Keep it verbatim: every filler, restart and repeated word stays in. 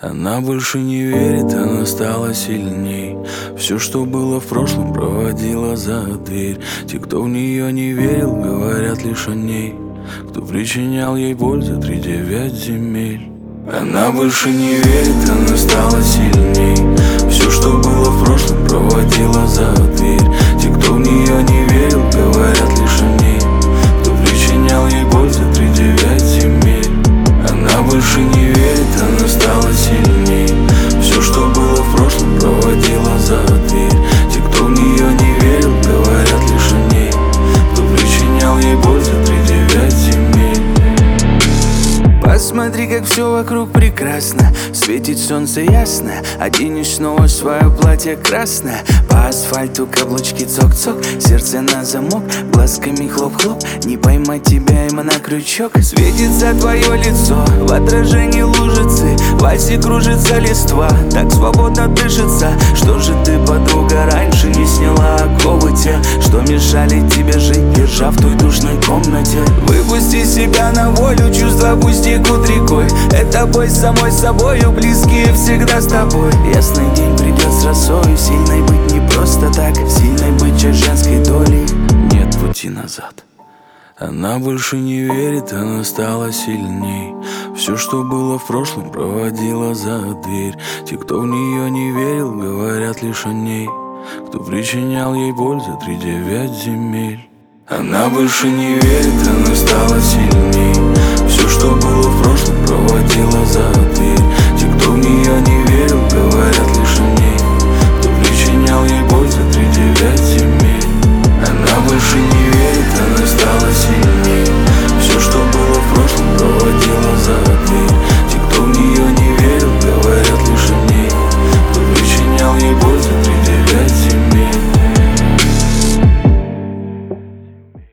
Она больше не верит, она стала сильней. Все, что было в прошлом, проводила за дверь. Те, кто в нее не верил, говорят лишь о ней. Кто причинял ей боль за три девять земель. Она больше не верит, она стала сильней. Все, что было в прошлом, проводила за дверь. Те, кто в нее не верил, говорят лишь о ней. Кто причинял ей боль за три девять земель. Она больше не верит, она стала сильней. Все, что было в прошлом, проводила за дверь. Те, кто в нее не верил, говорят лишь о ней. Кто причинял ей боль за три девять земель. Посмотри, как все вокруг прекрасно. Светит солнце ясно. Оденешь снова свое платье красное. По асфальту каблучки цок-цок. Сердце на замок, глазками хлоп-хлоп. Не поймать тебя им на крючок. Светится твое лицо, в отражении лужицы. В вальсе кружится листва, так свободно дышится. Что же ты, подруга, раньше не сняла оковы те, что мешали тебе жить, держа в той душной комнате? Выпусти себя на волю, чувства пусть текут рекой. Это бой с самой собою, близкие всегда с тобой. Ясный день придет с росою, сильной быть не просто так. Сильной быть часть женской доли, нет пути назад. Она больше не верит, она стала сильней. Все, что было в прошлом, проводила за дверь. Те, кто в нее не верил, говорят лишь о ней. Кто причинял ей боль за три девять земель. Она больше не верит, она стала сильней. Все, что было в прошлом, проводила за дверь.